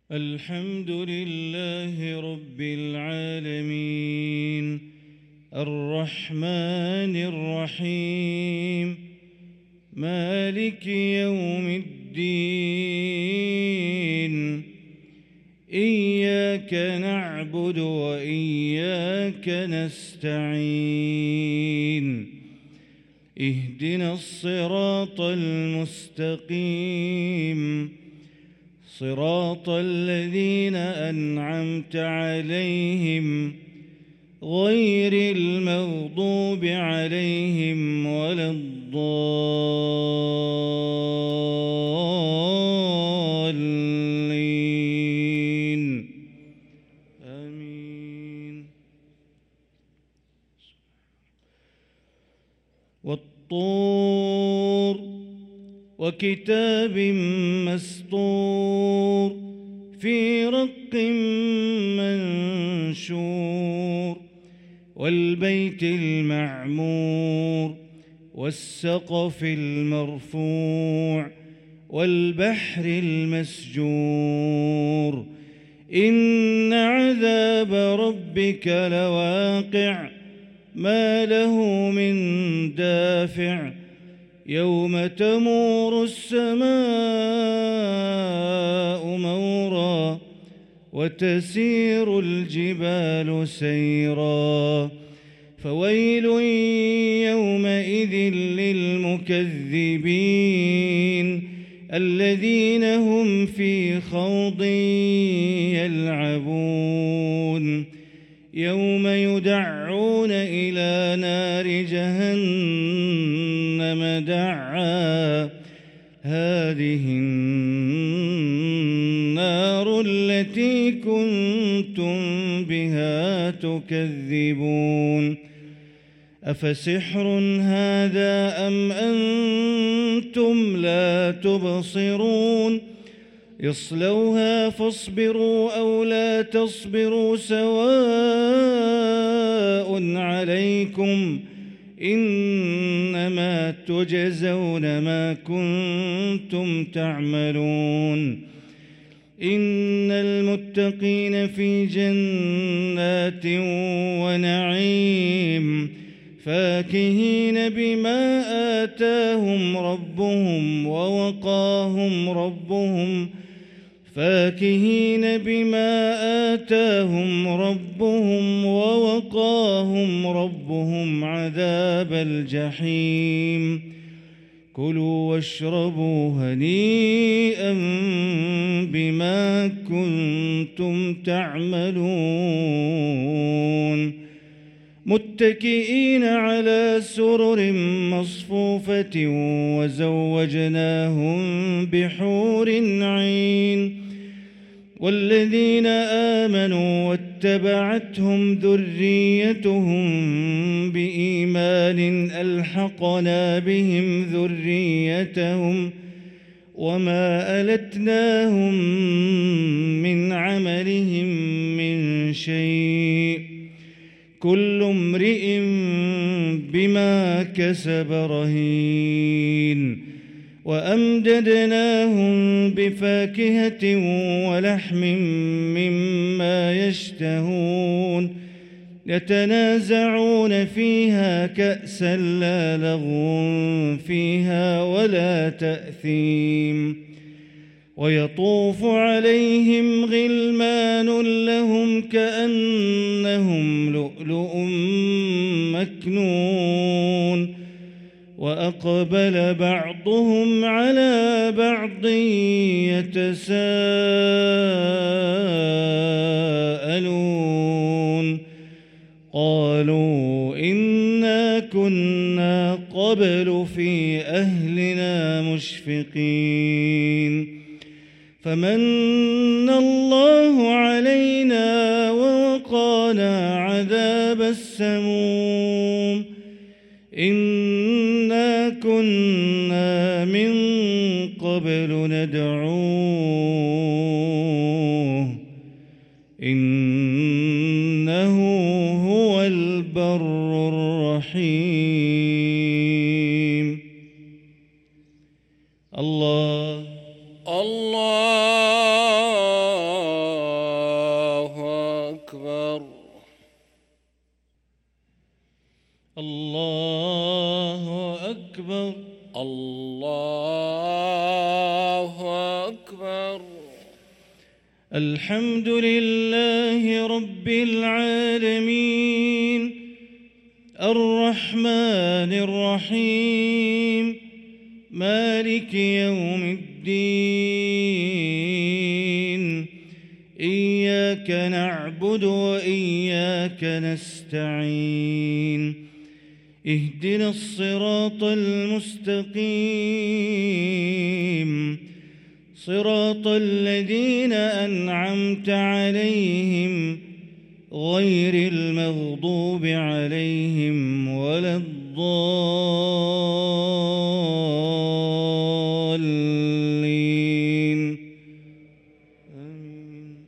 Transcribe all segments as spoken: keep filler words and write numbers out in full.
الحمد لله رب العالمين الرحمن الرحيم مالك يوم الدين إياك نعبد وإياك نستعين اهدنا الصراط المستقيم صراط الذين أنعمت عليهم غير المغضوب عليهم ولا الضالين آمين. والطور وكتاب مسطور في رق منشور والبيت المعمور والسقف المرفوع والبحر المسجور إن عذاب ربك لواقع ما له من دافع يوم تمور السماء مورا وتسير الجبال سيرا فويل يومئذ للمكذبين الذين هم في خوض يلعبون يوم يدعون إلى نار جهنم دعا هذه النار التي كنتم بها تكذبون أفسحر هذا أم أنتم لا تبصرون اصلوها فاصبروا أو لا تصبروا سواء عليكم إنما تجزون ما كنتم تعملون إن المتقين في جنات ونعيم فاكهين بما آتاهم ربهم ووقاهم ربهم فاكهين بما آتاهم ربهم ووقاهم ربهم عذاب الجحيم كلوا واشربوا هنيئا بما كنتم تعملون متكئين على سرر مصفوفة وزوجناهم بحور عين والذين آمنوا واتبعتهم ذريتهم بإيمان ألحقنا بهم ذريتهم وما ألتناهم من عملهم من شيء كل امرئ بما كسب رهين وأمددناهم بفاكهة ولحم مما يشتهون يتنازعون فيها كأسا لا لغو فيها ولا تأثيم ويطوف عليهم غلمان لهم كأنهم لؤلؤ مكنون وأقبل بعضهم على بعض يتساءلون قالوا إنا كنا قبل في أهلنا مشفقين فمن الله علينا ووقانا عذاب السموم إنا كنا من قبل ندعوه إنه هو البر الرحيم. الله الله أكبر الله أكبر. الحمد لله رب العالمين الرحمن الرحيم مالك يوم الدين إياك نعبد وإياك نستعين اهدنا الصراط المستقيم صراط الذين أنعمت عليهم غير المغضوب عليهم ولا الضالين آمين.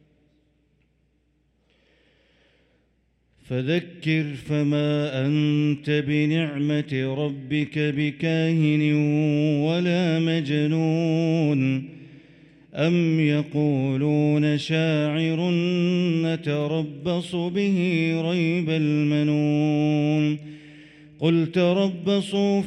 فذكر فما أنت بنعمة ربك بكاهن ولا مجنون أم يقولون شاعر نتربص به ريب المنون قل تربصوا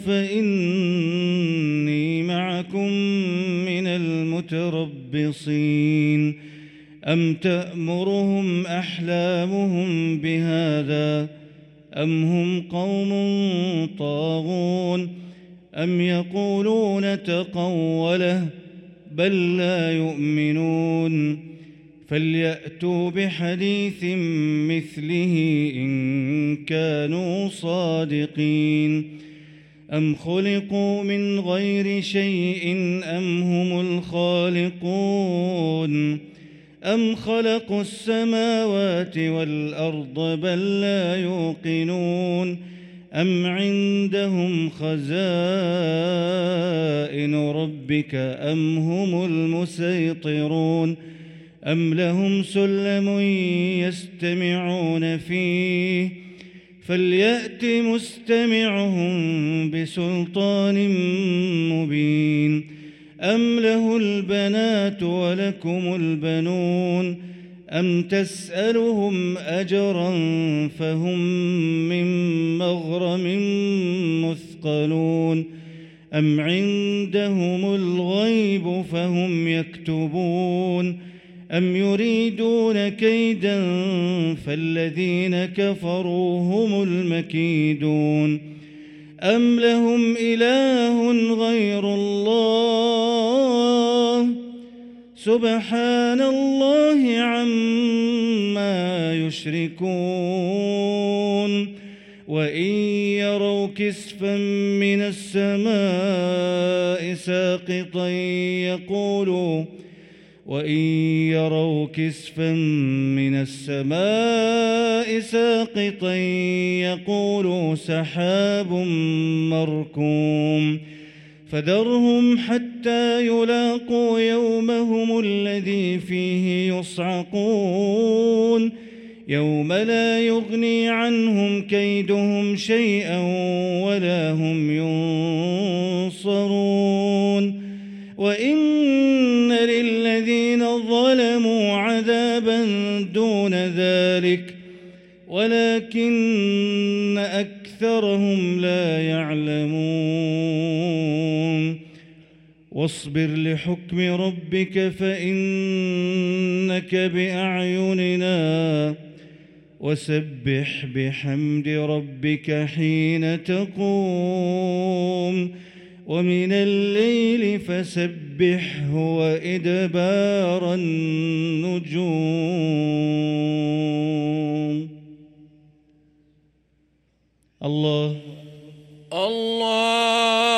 فإني معكم من المتربصين أم تأمرهم أحلامهم بهذا أم هم قوم طاغون أم يقولون تقوله بل لا يؤمنون فليأتوا بحديث مثله إن كانوا صادقين أم خلقوا من غير شيء أم هم الخالقون أم خلقوا السماوات والأرض بل لا يوقنون أم عندهم خزائن ربك أم هم المسيطرون أم لهم سلم يستمعون فيه فليأت مستمعهم بسلطان مبين أم له البنات ولكم البنون أم تسألهم أجرا فهم من مغرم مثقلون أم عندهم الغيب فهم يكتبون أم يريدون كيدا فالذين كفروا هم المكيدون أم لهم إله غير الله سبحان الله عما يشركون وإن يروا كسفا من السماء ساقطا يقولوا وإن يروا كسفا من السماء ساقطا يقولوا سحاب مركوم فذرهم حتى يلاقوا يومهم الذي فيه يصعقون يوم لا يغني عنهم كيدهم شيئا ولا هم ينصرون وإن للذين ظلموا عذابا دون ذلك ولكن أكثرهم لا يعلمون واصبر لحكم ربك فإنك بأعيننا وسبح بحمد ربك حين تقوم ومن الليل فسبحه وإدبار النجوم. الله الله